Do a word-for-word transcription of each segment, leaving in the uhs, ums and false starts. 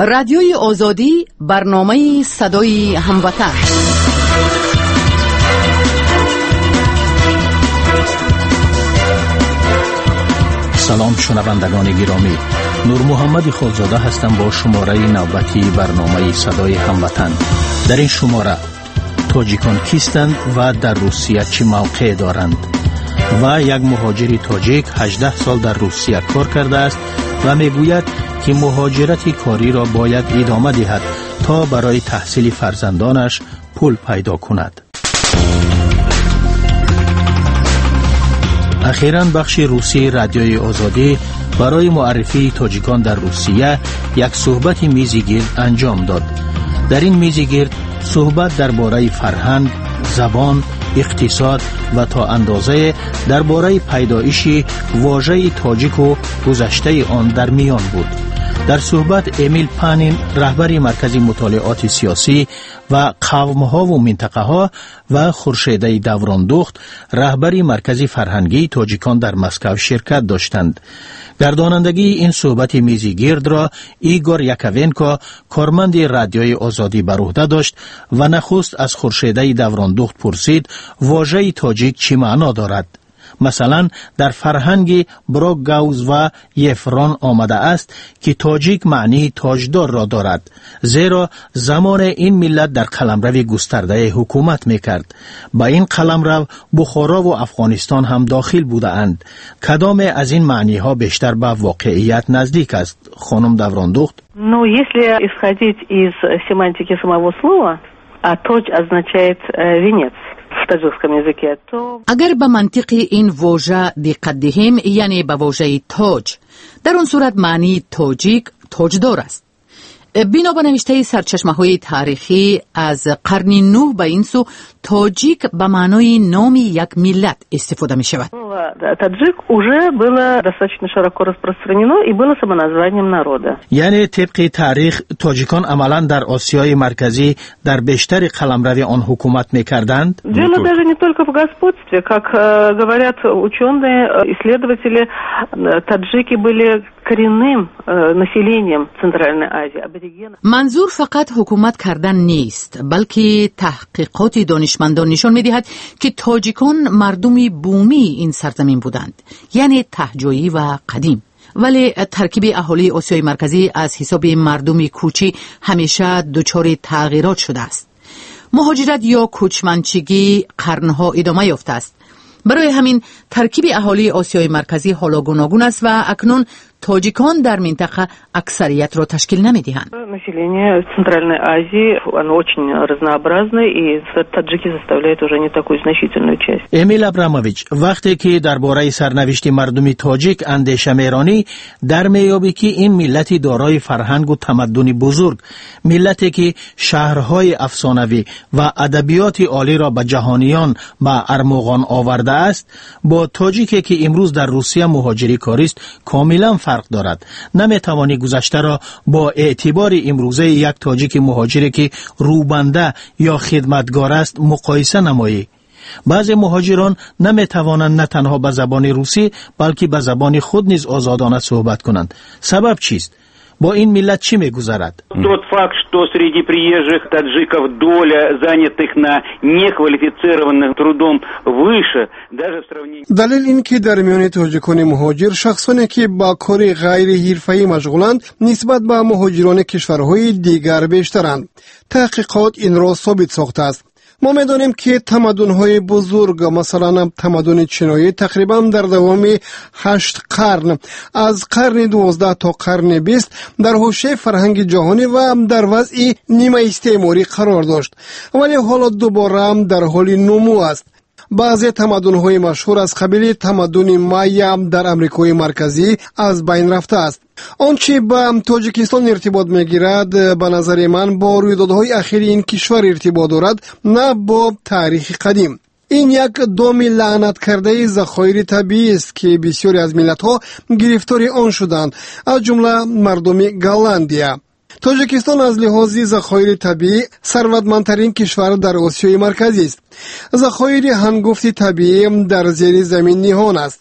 رادیوی آزادی، برنامه صدای هموطن. سلام شنوندگان گرامی، نور محمد خالزاده هستم با شماره نوبتی برنامه صدای هموطن. در این شماره تاجیکان کیستند و در روسیه چه موقع دارند و یک مهاجر تاجیک هجده سال در روسیه کار کرده است و میگوید که مهاجرت کاری را باید ادامه دهد تا برای تحصیل فرزندانش پول پیدا کند. اخیراً بخش روسی رادیوی آزادی برای معرفی تاجیکان در روسیه یک صحبت میزی گرد انجام داد. در این میزی گرد صحبت درباره فرهنگ، زبان، اقتصاد و تا اندازه درباره پیدایش واژه تاجیک و گذشته آن در میان بود. در صحبت امیل پانین، رهبر مرکز مطالعات سیاسی و قوم‌ها و منطقه‌ها، و خورشیده دوراندخت، رهبر مرکز فرهنگی تاجیکان در مسکو شرکت داشتند. گردانندگی این صحبت میزی گرد را ایگور یاکوونکو، کارمند رادیوی آزادی، بر عهده داشت و نخست از خورشیده دوراندخت پرسید واژه تاجیک چه معنا دارد. مثلا در فرهنگ براگاوز و یفران آمده است که تاجیک معنی تاجدار را دارد، زیرا زمان این ملت در قلمرو گسترده حکومت میکرد. با این قلمرو بخارا و افغانستان هم داخل بوده اند. کدام از این معنی ها بیشتر به واقعیت نزدیک است خانم دوراندخت؟ Ну, если исходить из семантики самого слова, а тож означает венец. اگر به منطق این واژه دقت دهیم، یعنی به واژه تاج، در اون صورت معنی تاجیک تاجدار است. بنا به نوشته سرچشمه‌های تاریخی از قرن نه به این سو، تاجیک به معنای نام یک ملت استفاده می شود. Таджик уже было достаточно широко распространено и было самоназванием народа. یعنی طبق تاریخ تاجیکان عملاً در آسیای مرکزی در بیشتر قلمرو آن حکومت می‌کردند. Дело даже не только в господстве, как говорят ученые, исследователи, таджики были коренным населением Центральной Азии, аборигенов. منظور فقط حکومت کردن نیست، بلکه تحقیقات دانشمندان نشان می‌دهد که تاجیکان مردمی بومی این سرزمین بودند، یعنی تهجویی و قدیم. ولی ترکیب اهالی آسیای مرکزی از حساب مردمی کوچی همیشه دچار تغییرات شده است. مهاجرت یا کوچمنچگی قرنها ادامه یافته است. برای همین ترکیب اهالی آسیای مرکزی حالا گوناگون است و اکنون تاجیکان در منطقه اکثریت را تشکیل نمی‌دهند. Население Центральной Азии, оно очень разнообразное, и таджики составляют уже не такую значительную часть. امیل ابرامویچ، وقتی که درباره سرنوشت مردم تاجیک اندیشه می‌رانی، در میابی که این ملتی دارای فرهنگ و تمدن بزرگ، ملتی که شهرهای افسانوی و ادبیات عالی را به جهانیان به ارمغان آورده است، با تاجیکی که امروز در روسیه مهاجری کاری است کاملا فرق دارد. نمیتوانی گذشته را با اعتبار امروزه یک تاجیک مهاجری که روبنده یا خدمتگار است مقایسه نمایی. بعضی مهاجران نمیتوانند نه تنها به زبان روسی بلکه به زبان خود نیز آزادانه صحبت کنند. سبب چیست؟ با این ملت چی میگذرد؟ Тот факт, что среди приезжих таджиков доля занятых на неквалифицированным трудом выше, даже в сравнении. دلیل این که در میان تاجیکان مهاجر شخصانی که با کار غیر حرفه‌ای مشغولند نسبت به مهاجران کشورهای دیگر بیشترند. تحقیقات این را ثابت ساخته است. ما می‌دانیم که تمدن‌های بزرگ، مثلا تمدن چینایی، تقریباً در دوام هشت قرن از قرن دوازده تا قرن بیست در حوزه فرهنگ جهانی و در وضع نیمه استعماری قرار داشت، ولی حالا دوباره در حال نمو است. بعضی تمدن‌های مشهور از قبیل تمدن مایا در امریکای مرکزی از بین رفته است. آنچه با تاجیکستان ارتباط میگیرد به نظر من با رویدادهای اخیر این کشور ارتباط دارد، نه با تاریخ قدیم. این یک دام لعنت کرده ذخایر طبیعی است که بسیاری از ملت‌ها گرفتار آن شدند، از جمله مردم گالندیا. تاجیکستان از لحاظ ذخایر طبیعی ثروتمندترین کشور در آسیای مرکزی است. ذخایر هنگفت طبیعی در زیر زمین نهان است.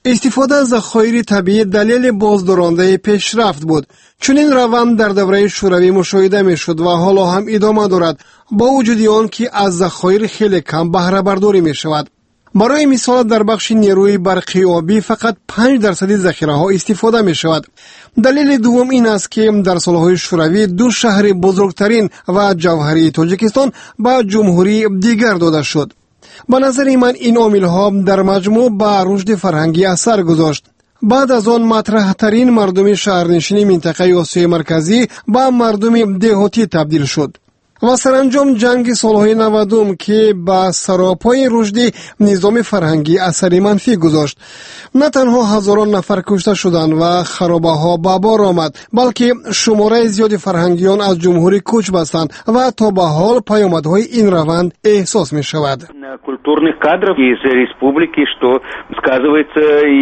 استفاده از ذخایر طبیعی دلیل بازدارنده پیشرفت بود. چنین روند در دوره شوروی مشاهده میشد و حالا هم ادامه دارد، با وجود آن که از ذخایر خیلی کم بهره برداری می شود. برای مثال در بخش نیروی برقی آبی فقط پنج درصد ذخیره ها استفاده می شود. دلیل دوم این است که در سالهای شوروی دو شهر بزرگترین و جوهری تاجیکستان به جمهوری دیگر داده شد. به نظر من این عامل ها در مجموع به رشد فرهنگی اثر گذاشت. بعد از آن مطرح ترین مردم شهرنشین منطقه آسیای مرکزی به مردم دهاتی تبدیل شد و سرانجام جنگ سالهای نودم که با سراپای رشد نظام فرهنگی اثری منفی گذاشت. نه تنها هزاران نفر کشته شدند و خرابه ها به بار آمد، بلکه شماره زیاد فرهنگیان از جمهوری کوچ بستند و تا به حال پیامدهای این روند احساس می شود. Культурных кадров из республики, что сказывается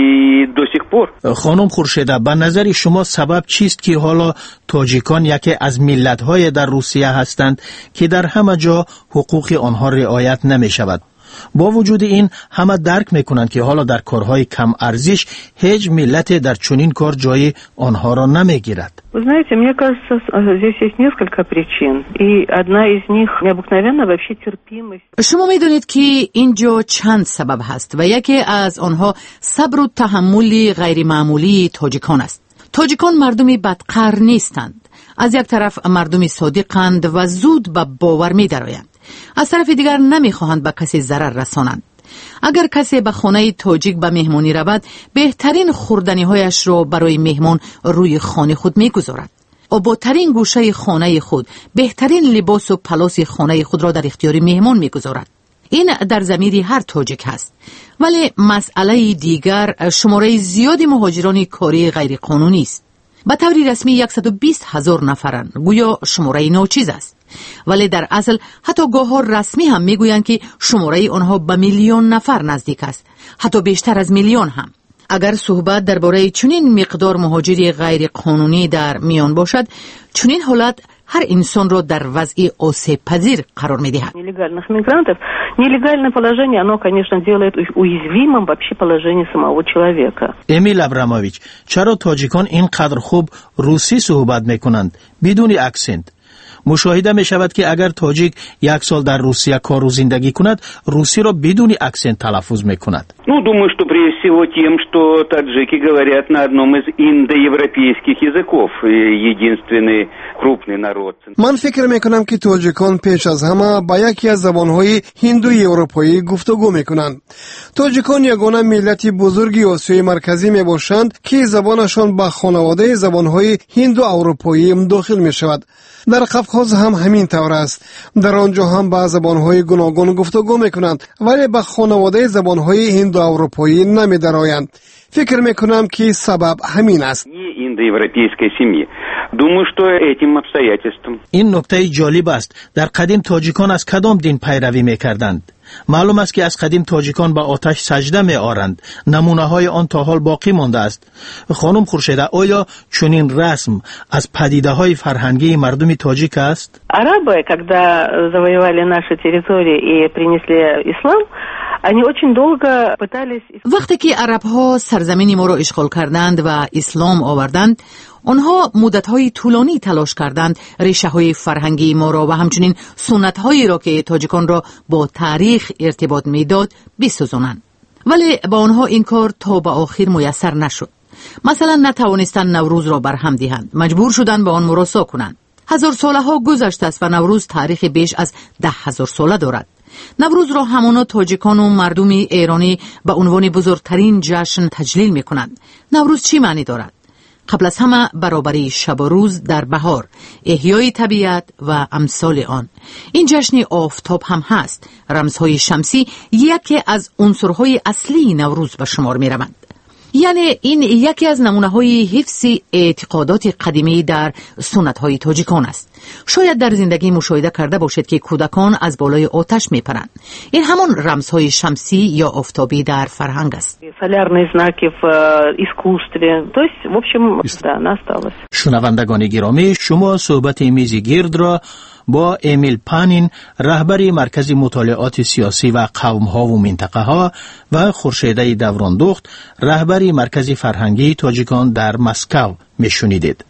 и до сих пор. خانم خورشیده، به نظر شما سبب چیست که حالا تاجیکان یکی از ملت‌های در روسیه هستند که در همه جا حقوق آنها رعایت نمی شود؟ با وجود این همه درک میکنند که حالا در کارهای کم ارزش هیچ ملت در چنین کار جای آنها را نمیگیرد. Вы знаете, мне кажется, здесь есть несколько причин, и одна из них необыкновенно вообще терпимость. شما میدونید که اینجا چند سبب هست و یکی از آنها صبر و تحمل غیر معمولی تاجیکان است. تاجیکان مردمی بدقهر نیستند. از یک طرف مردمی صادقند و زود به باور می درآیند. از طرف دیگر نمیخواهند به کسی ضرر رسانند. اگر کسی به خانه تاجیک به مهمانی رود، بهترین خوردنی هایش را برای مهمان روی خانه خود میگذارد. و با ترین گوشه خانه خود بهترین لباس و پلاس خانه خود را در اختیار مهمان میگذارد. این در ضمیر هر تاجیک هست. ولی مسئله دیگر شماره زیادی مهاجران کاری غیر قانونی است. به طور رسمی صد و بیست هزار نفرند، گویا شماره ناچیز است. ولی در اصل حتی گاه‌ها رسمی هم میگویند که شماره آنها به میلیون نفر نزدیک است، حتی بیشتر از میلیون هم. اگر صحبت درباره چنین مقدار مهاجری غیر قانونی در میان باشد، چنین حالت هر انسان را در وضع آسیب پذیر قرار می‌دهد. Нелегальных мигрантов, нелегальное положение, оно, конечно, делает уязвимым вообще положение самого человека. امیل ابراموویچ، چرا تاجیکان اینقدر خوب روسی صحبت میکنند بدون اکسنت؟ مشاهده می شود که اگر تاجیک یک سال در روسیه کار و زندگی کند، روسی را بدون اکسنت تلفظ می کند. Ну, думаю, что прежде всего тем, что таджики говорят на одном из индоевропейских языков, единственный крупный народ. من فکر می کنم که تاجیکان پیش از همه با یکی از زبانهای هندوی اروپایی گفتگو می کنند. تاجیکان یگانه ملت بزرگی آسیای مرکزی می باشند که زبانشان با خانواده زبانهای هندو اروپایی داخل می شود. در قفقاز هم همین طور است. در آنجا هم با زبانهای گوناگون گفتگو می کنند، ولی با خانواده زبانهای هندو اروپایی نمی درآیند. فکر می کنم که سبب همین است. این نکته جالب است. در قدیم تاجیکان از کدام دین پیروی می کردند؟ معلوم است که از قدیم تاجیکان به آتش سجده می آرند. نمونه های آن تا حال باقی مانده است. خانم خورشیده، آیا چنین رسم از پدیده های فرهنگی مردم تاجیک است؟ Арабы, когда завоевали наши территории и принесли ислам, они очень долго пытались... وقتی که عرب‌ها سرزمین ما را اشغال کردند و اسلام آوردند، آنها مدت‌های طولانی تلاش کردند ریشه‌های فرهنگی ما را و همچنین سنت‌هایی را که تاجیکان را با تاریخ ارتباط می‌داد بسوزانند. ولی با آنها این کار تا به آخر میسر نشد. مثلا نتوانستند نوروز را برهم دهند، مجبور شدند به آن مراسا کنند. هزار ساله ها گذشته است و نوروز تاریخ بیش از ده هزار ساله دارد. نوروز را همانا تاجیکان و مردم ایرانی به عنوان بزرگترین جشن تجلیل می کنند. نوروز چی معنی دارد؟ قبل از همه برابری شب و روز در بهار، احیای طبیعت و امثال آن. این جشن آفتاب هم هست. رمزهای شمسی یکی از عنصرهای اصلی نوروز به شمار می روند. یعنی این یکی از نمونه‌های حفظ اعتقادات قدیمی در سنت‌های تاجیکان است. شاید در زندگی مشاهده کرده باشد که کودکان از بالای آتش می‌پرند. این همان رمزهای شمسی یا آفتابی در فرهنگ است. Солярные знаки в искусстве. То есть, в общем, да, она осталась. شنوندگان گرامی، شما صحبت میز گرد را با امیل پانین رهبر مرکز مطالعات سیاسی و قوم‌ها و منطقه‌ها و خورشیده دوراندخت رهبر مرکز فرهنگی تاجیکان در مسکو میشنیدید.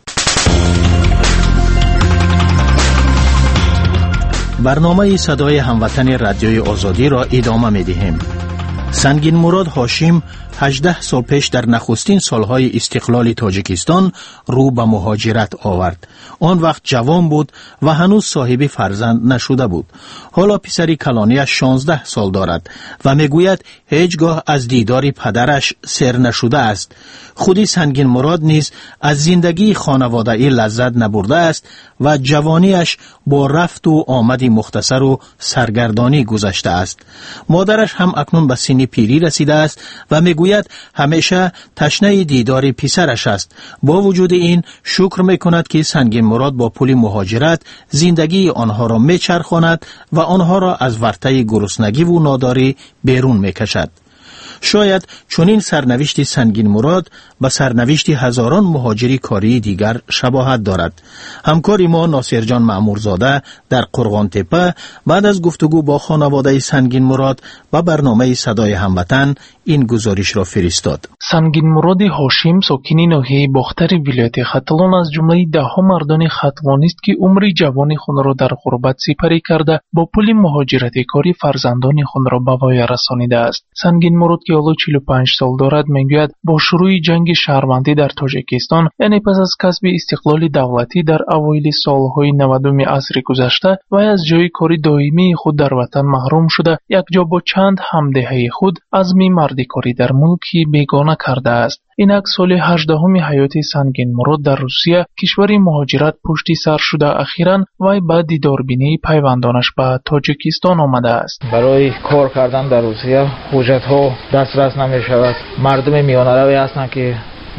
برنامه صدای هموطن رادیوی آزادی را ادامه می‌دهیم. سنگین مراد هاشم هجده سال پیش در نخستین سالهای استقلال تاجیکستان رو به مهاجرت آورد. آن وقت جوان بود و هنوز صاحب فرزند نشده بود. حالا پسری کلانیش شانزده سال دارد و میگوید هیچگاه از دیدار پدرش سر نشده است. خودی سنگین مراد نیز از زندگی خانواده‌ای لذت نبرده است و جوانیش با رفت و آمد مختصر و سرگردانی گذشته است. مادرش هم اکنون به سن پیری رسیده است و میگوید همیشه تشنه دیدار پسرش است. با وجود این شکر میکند که سنگین مراد با پول مهاجرت زندگی آنها را میچرخاند و آنها را از ورطه گرسنگی و ناداری بیرون میکشد. شاید چنین سرنوشت سنگین مراد به سرنوشت هزاران مهاجری کاری دیگر شباهت دارد. همکار ما ناصر جان مأمورزاده در قرغان تپه بعد از گفتگو با خانواده سنگین مراد و برنامه صدای هموطن این گزارش را فرستاد. سنگین مراد هاشم ساکن ناحیه باختر ولایت ختلان از جمله ده ها مردان ختلانی است که عمر جوانی خود را در غربت سپری کرده با پول مهاجرت کاری فرزندان خود را به وای رسانیده است. سنگین مراد که حالا چهل و پنج سال دارد میگوید با شروع جنگ شهروندی در تاجیکستان، یعنی پس از کسب استقلال دولتی در اوایل سالهای نودم عصر گذشته و از جای کاری دائمی خود در وطن محروم شده، یک جا با چند همدهه خود عزم مردی کاری در ملکی بیگانه کرده است. اینک سال هجدهم حیات سنگین مراد در روسیه کشور مهاجرت پشتی سر شده، اخیراً وی به دیداربینی پیوندانش به تاجیکستان آمده است. برای کار کردن در روسیه حجت ها دسترس نمی شود. مردم میانه روی هستند که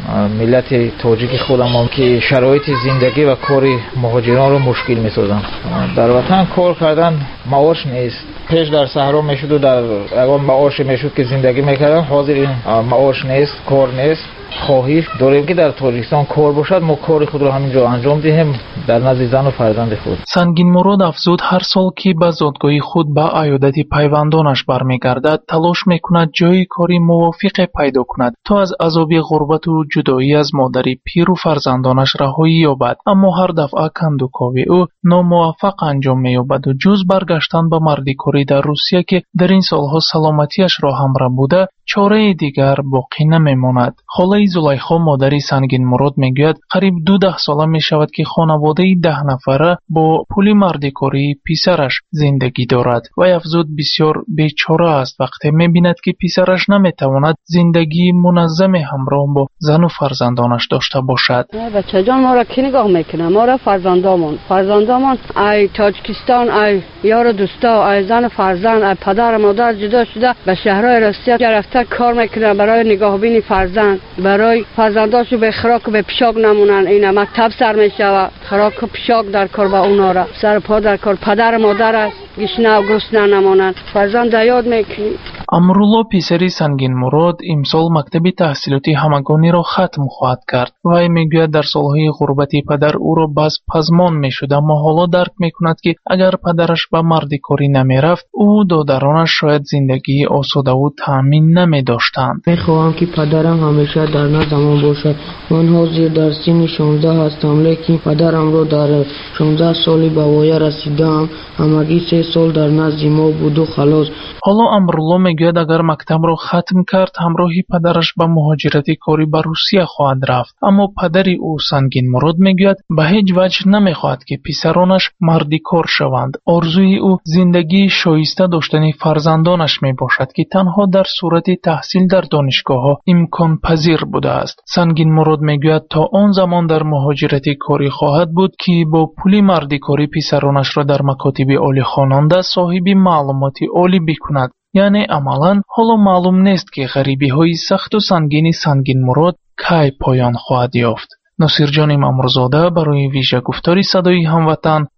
ملت تاجیک خودم که شرایط زندگی و کار مهاجران رو مشکل می سازن. در وطن کار کردن معاش نیست. پیش در صحرا میشد و در اگر معاش میشد که زندگی میکردن، حاضر این معاش نیست، کار نیست. خواهش داریم که در تاجیکستان کار باشد، ما کار خود را همینجا انجام دهیم در نزد زن و فرزند خود. سنگین مراد افزود هر سال که به زادگاه خود به عیادت پیوندانش برمیگردد، تلاش میکند جای کاری موافق پیدا کند تا از عذاب غربت و جدایی از مادری پیر و فرزندانش رهایی یابد. اما هر دفعه کندوکاوی او ناموفق انجام مییابد و جز برگشتن به مردی کاری در روسیه که در این سالها سلامتیش را همراه بوده، چاره دیگر باقی نمیماند. خاله زلیخا مادری سنگین مراد میگوید قریب دو ده ساله می شود که خانواده ده نفره با پول مردی کاری پسرش زندگی دارد و افزود بسیار بیچاره است وقتی می بیند که پسرش نمیتواند زندگی منظم همراه با زن و فرزندانش داشته باشد. بچه جان ما را کی نگاه میکنه؟ ما را فرزندامون فرزندامون ای تاجیکستان، ای یار دوستا، ای زن فرزند، ای پدر مادر جدا شده به شهرهای روسیه رفته کار میکنه برای نگاهبینی فرزند، برای فرزنداشو به خراک و به پیشاک نمونن. این مکتب سر میشود، خراک و پیشاک در کار با اونا را، سر پا در کار. پدر مادر است گشنه و گرسنه نمونن، فرزند یاد میکنی. امرالله پسری سنگین مراد امسال مکتب تحصیلاتی همگانی را ختم خواهد کرد. وی میگوید در سالهای غربتی پدر او را بس پزمان میشد، اما حالا درک میکند که اگر پدرش به مردی کاری نمیرفت، او دادرانش شاید زندگی آسوده و تامین نمیداشتند. میخواهم که پدرم همیشه در نزدم باشد. من حاضر در سن شانزده هستم، لیکن پدرم را در شانزده سالی به وای رسیدم. همگی سه سال در نزد ما بود و خلاص. حالا امرالله میگوید اگر مکتب را ختم کرد همراهی پدرش به مهاجرتی کاری به روسیه خواهد رفت، اما پدری او سنگین مراد میگوید به هیچ وجه نمیخواهد که پسرانش مردی کار شوند. آرزوی او زندگی شایسته داشتن فرزندانش میباشد که تنها در صورت تحصیل در دانشگاه ها امکان پذیر بوده است. سنگین مراد میگوید تا آن زمان در مهاجرتی کاری خواهد بود که با پول مردی کاری پسرانش را در مکاتب عالی خواننده صاحب معلوماتی عالی بکند. یعنی عملاً حالا معلوم نیست که غریبی های سخت و سنگین سنگین مراد کی پایان خواهد یافت. ناصر جان مأمورزاده برای ویژه گفتاری صدای هموطن،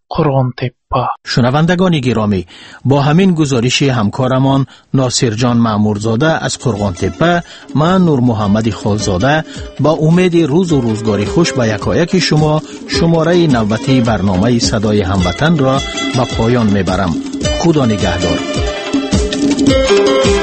قرغان تپه. شنوندگان گرامی، با همین گزارش همکارمان ناصر جان مامورزاده از قرغان تپه، من نور محمد خالزاده با امید روز و روزگاری خوش به یکایک شما شماره نوبتی برنامه صدای هموطن را به پایان میبرم. خدا نگهدار.